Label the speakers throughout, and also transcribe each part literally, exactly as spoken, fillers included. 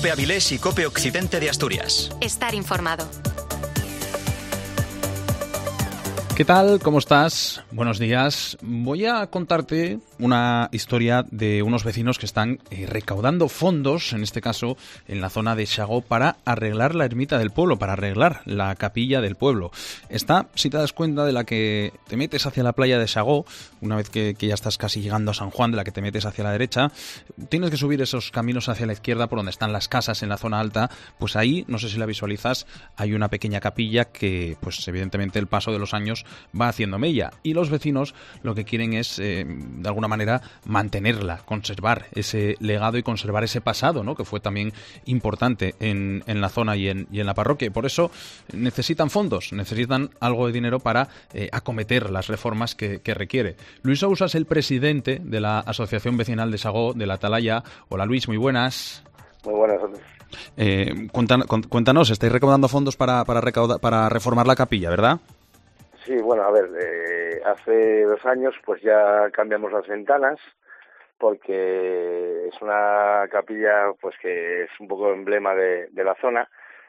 Speaker 1: COPE Avilés y COPE Occidente de Asturias.
Speaker 2: Estar informado.
Speaker 3: ¿Qué tal? ¿Cómo estás? Buenos días. Voy a contarte una historia de unos vecinos que están eh, recaudando fondos, en este caso en la zona de Xagó, para arreglar la ermita del pueblo, para arreglar la capilla del pueblo. Está, si te das cuenta, de la que te metes hacia la playa de Xagó, una vez que, que ya estás casi llegando a San Juan, de la que te metes hacia la derecha, tienes que subir esos caminos hacia la izquierda por donde están las casas en la zona alta. Pues ahí, no sé si la visualizas, hay una pequeña capilla que, pues evidentemente, el paso de los años va haciendo mella, y los vecinos lo que quieren es, eh, de alguna manera, mantenerla, conservar ese legado y conservar ese pasado, ¿no?, que fue también importante en, en la zona y en, y en la parroquia. Y por eso necesitan fondos, necesitan algo de dinero para eh, acometer las reformas que, que requiere. Luis Sousa es el presidente de la Asociación Vecinal de Xagó, de la Atalaya. Hola Luis, muy buenas.
Speaker 4: Muy buenas.
Speaker 3: Eh, cuéntanos, cuéntanos, estáis recaudando fondos para, para, recaudar, para reformar la capilla, ¿verdad?
Speaker 4: Sí, bueno, a ver, eh, hace dos años pues ya cambiamos las ventanas porque es una capilla pues que es un poco emblema de, de la zona,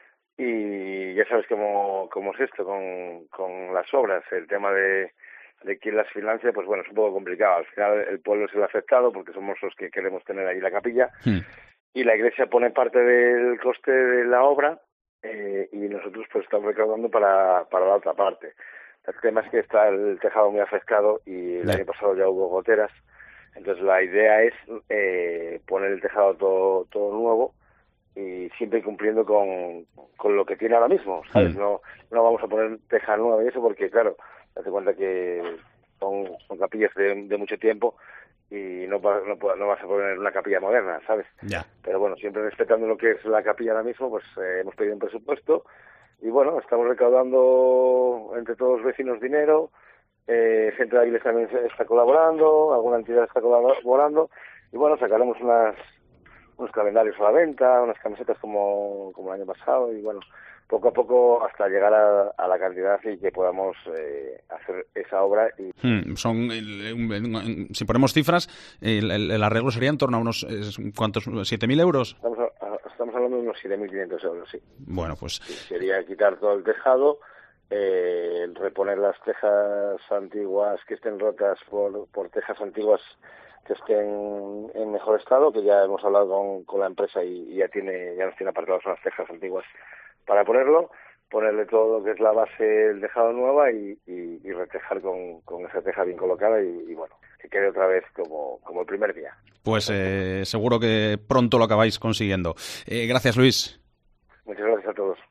Speaker 4: y ya sabes cómo, cómo es esto con, con las obras, el tema de, de quién las financia, pues bueno, es un poco complicado. Al final el pueblo es el afectado porque somos los que queremos tener ahí la capilla, hmm. y la iglesia pone parte del coste de la obra, eh, y nosotros pues estamos recaudando para, para la otra parte. El tema es que está el tejado muy afectado y el año pasado ya hubo goteras, entonces la idea es eh, poner el tejado todo todo nuevo y siempre cumpliendo con, con lo que tiene ahora mismo, ¿sabes? Mm. No no vamos a poner teja nueva y eso porque, claro, date cuenta que son, son capillas de, de mucho tiempo y no, no, no vas a poner una capilla moderna, ¿sabes?
Speaker 3: Ya.
Speaker 4: Pero bueno, siempre respetando lo que es la capilla ahora mismo, pues eh, hemos pedido un presupuesto. Y bueno, estamos recaudando entre todos los vecinos dinero, eh, gente de Avilés también está colaborando, alguna entidad está colaborando, y bueno, sacaremos unas unos calendarios a la venta, unas camisetas como, como el año pasado, y bueno, poco a poco hasta llegar a, a la cantidad y que podamos eh, hacer esa obra. Y...
Speaker 3: Hmm, son, si ponemos cifras, el, el, el arreglo sería en torno a unos, ¿cuántos? ¿siete mil euros?
Speaker 4: Estamos, a, estamos hablando de unos siete mil quinientos euros, sí.
Speaker 3: Bueno, pues...
Speaker 4: Sí, sería quitar todo el tejado, eh, reponer las tejas antiguas que estén rotas por, por tejas antiguas que estén en mejor estado, que ya hemos hablado con, con la empresa y, y ya tiene ya nos tiene apartadas unas tejas antiguas para ponerlo, ponerle todo lo que es la base del tejado nueva y, y, y retejar con, con esa teja bien colocada y, y bueno, que quede otra vez como, como el primer día.
Speaker 3: Pues eh, seguro que pronto lo acabáis consiguiendo. Eh, gracias, Luis.
Speaker 4: Muchas gracias a todos.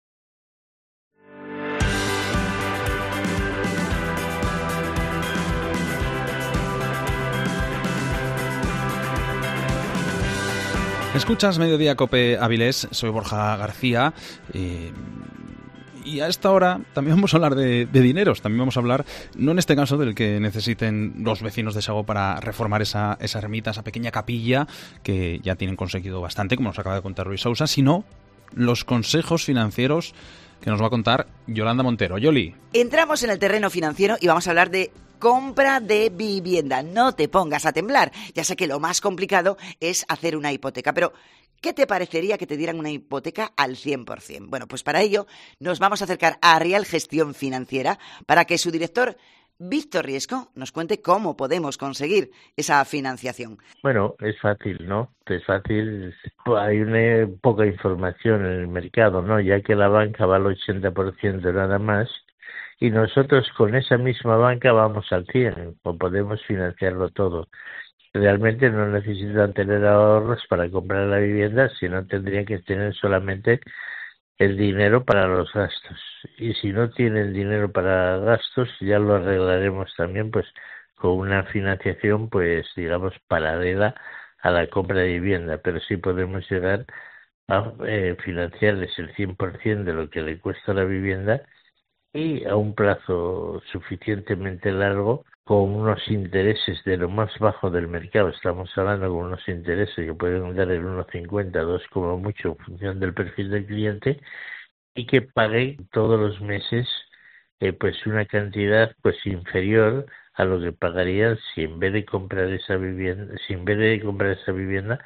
Speaker 3: Escuchas Mediodía Cope Avilés, soy Borja García, eh, y a esta hora también vamos a hablar de, de dineros, también vamos a hablar, no en este caso del que necesiten los vecinos de Xagó para reformar esa, esa ermita, esa pequeña capilla, que ya tienen conseguido bastante, como nos acaba de contar Luis Sousa, sino los consejos financieros que nos va a contar Yolanda Montero. Yoli.
Speaker 5: Entramos en el terreno financiero y vamos a hablar de compra de vivienda. No te pongas a temblar. Ya sé que lo más complicado es hacer una hipoteca, pero ¿qué te parecería que te dieran una hipoteca al cien por ciento? Bueno, pues para ello nos vamos a acercar a Real Gestión Financiera para que su director, Víctor Riesco, nos cuente cómo podemos conseguir esa financiación.
Speaker 6: Bueno, es fácil, ¿no? Es fácil. Hay una poca información en el mercado, ¿no? Ya que la banca va al ochenta por ciento nada más, y nosotros con esa misma banca vamos al cien, o podemos financiarlo todo. Realmente no necesitan tener ahorros para comprar la vivienda, sino tendrían que tener solamente el dinero para los gastos. Y si no tienen dinero para gastos, ya lo arreglaremos también pues con una financiación, pues digamos, paralela a la compra de vivienda. Pero sí podemos llegar a eh, financiarles el cien por ciento de lo que le cuesta la vivienda y a un plazo suficientemente largo, con unos intereses de lo más bajo del mercado. Estamos hablando con unos intereses que pueden dar el uno coma cincuenta, dos como mucho, en función del perfil del cliente, y que pague todos los meses eh, pues una cantidad pues inferior a lo que pagarían si en vez de comprar esa vivienda, si en vez de comprar esa vivienda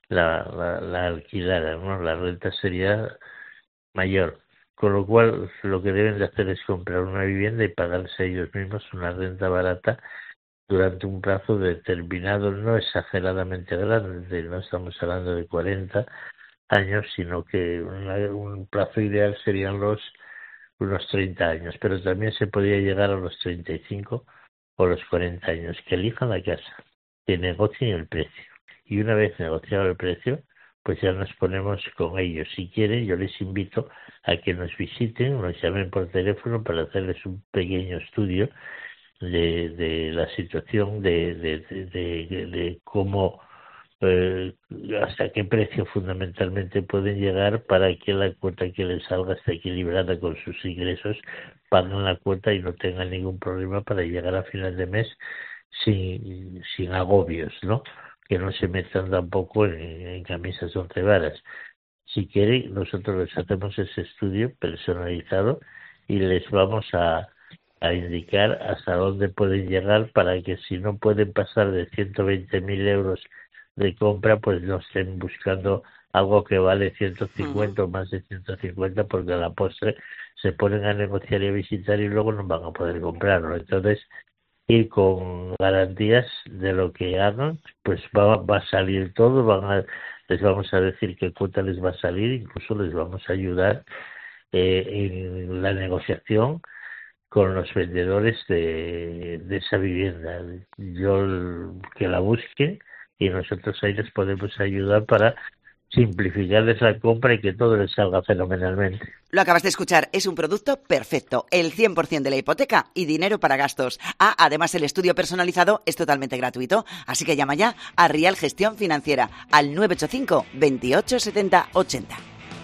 Speaker 6: la, la, la alquilaran, ¿no? La renta sería mayor. Con lo cual, lo que deben de hacer es comprar una vivienda y pagarse ellos mismos una renta barata durante un plazo determinado, no exageradamente grande, no estamos hablando de cuarenta años, sino que una, un plazo ideal serían los unos treinta años, pero también se podría llegar a los treinta y cinco o los cuarenta años, que elijan la casa, que negocien el precio. Y una vez negociado el precio, pues ya nos ponemos con ellos. Si quieren, yo les invito a que nos visiten, nos llamen por teléfono para hacerles un pequeño estudio de, de la situación, de, de, de, de, de cómo, eh, hasta qué precio fundamentalmente pueden llegar para que la cuota que les salga esté equilibrada con sus ingresos, paguen la cuota y no tengan ningún problema para llegar a final de mes sin, sin agobios, ¿no? Que no se metan tampoco en, en camisas de once varas. Si quieren, nosotros les hacemos ese estudio personalizado y les vamos a, a indicar hasta dónde pueden llegar para que si no pueden pasar de ciento veinte mil euros de compra, pues no estén buscando algo que vale ciento cincuenta uh-huh. o más de ciento cincuenta, porque a la postre se ponen a negociar y a visitar y luego no van a poder comprarlo. Entonces, y con garantías de lo que hagan, pues va, va a salir todo, van a, les vamos a decir qué cuota les va a salir, incluso les vamos a ayudar eh, en la negociación con los vendedores de, de esa vivienda. Yo que la busquen y nosotros ahí les podemos ayudar para simplificarles la compra y que todo les salga fenomenalmente.
Speaker 5: Lo acabas de escuchar, es un producto perfecto, el cien por ciento de la hipoteca y dinero para gastos. Ah, además el estudio personalizado es totalmente gratuito, así que llama ya a Rial Gestión Financiera al nueve ocho cinco, veintiocho, setenta, ochenta.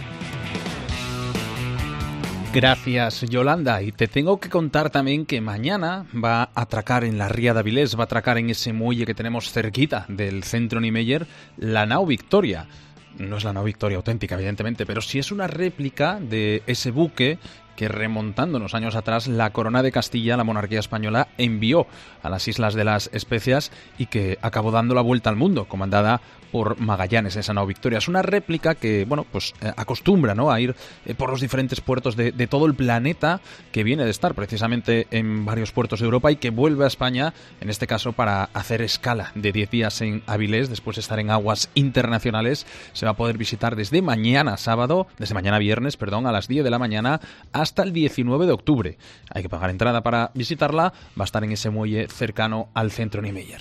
Speaker 3: Gracias, Yolanda. Y te tengo que contar también que mañana va a atracar en la Ría de Avilés, va a atracar en ese muelle que tenemos cerquita del centro Niemeyer, la nao Victoria. No es la nao Victoria auténtica, evidentemente, pero sí es una réplica de ese buque que, remontándonos años atrás, la Corona de Castilla, la monarquía española, envió a las Islas de las Especias y que acabó dando la vuelta al mundo, comandada por Magallanes, esa nao Victoria. Es una réplica que, bueno, pues eh, acostumbra, ¿no?, a ir eh, por los diferentes puertos de, de todo el planeta, que viene de estar precisamente en varios puertos de Europa y que vuelve a España, en este caso para hacer escala de diez días en Avilés, después de estar en aguas internacionales. Se va a poder visitar desde mañana sábado, desde mañana viernes, perdón, a las diez de la mañana hasta el diecinueve de octubre. Hay que pagar entrada para visitarla, va a estar en ese muelle cercano al centro Niemeyer.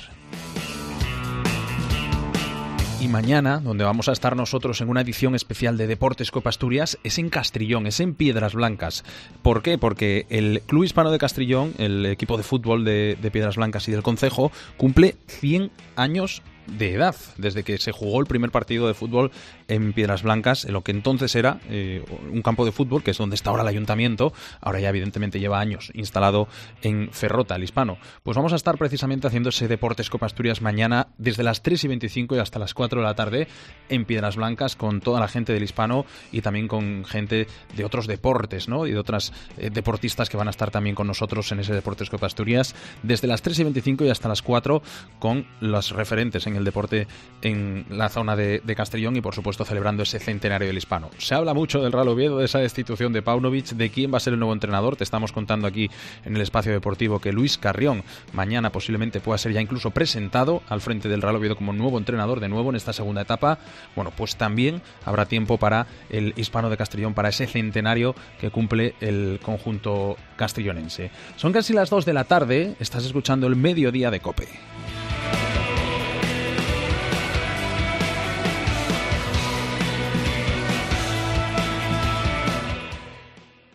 Speaker 3: Y mañana, donde vamos a estar nosotros en una edición especial de Deportes Copa Asturias, es en Castrillón, es en Piedras Blancas. ¿Por qué? Porque el Club Hispano de Castrillón, el equipo de fútbol de, de Piedras Blancas y del concejo, cumple cien años de edad, desde que se jugó el primer partido de fútbol en Piedras Blancas, en lo que entonces era eh, un campo de fútbol, que es donde está ahora el ayuntamiento. Ahora ya evidentemente lleva años instalado en Ferrota, el Hispano. Pues vamos a estar precisamente haciendo ese Deportes Copa Asturias mañana desde las tres y veinticinco y hasta las cuatro de la tarde en Piedras Blancas, con toda la gente del Hispano y también con gente de otros deportes, ¿no?, y de otras eh, deportistas que van a estar también con nosotros en ese Deportes Copa Asturias desde las tres y veinticinco y hasta las cuatro, con los referentes en el deporte en la zona de, de Castrillón y por supuesto celebrando ese centenario del Hispano. Se habla mucho del Real Oviedo, de esa destitución de Paunovic, de quién va a ser el nuevo entrenador. Te estamos contando aquí en el espacio deportivo que Luis Carrión mañana posiblemente pueda ser ya incluso presentado al frente del Real Oviedo como nuevo entrenador de nuevo en esta segunda etapa. Bueno, pues también habrá tiempo para el Hispano de Castrillón, para ese centenario que cumple el conjunto castrillonense. Son casi las dos de la tarde, estás escuchando el Mediodía de COPE.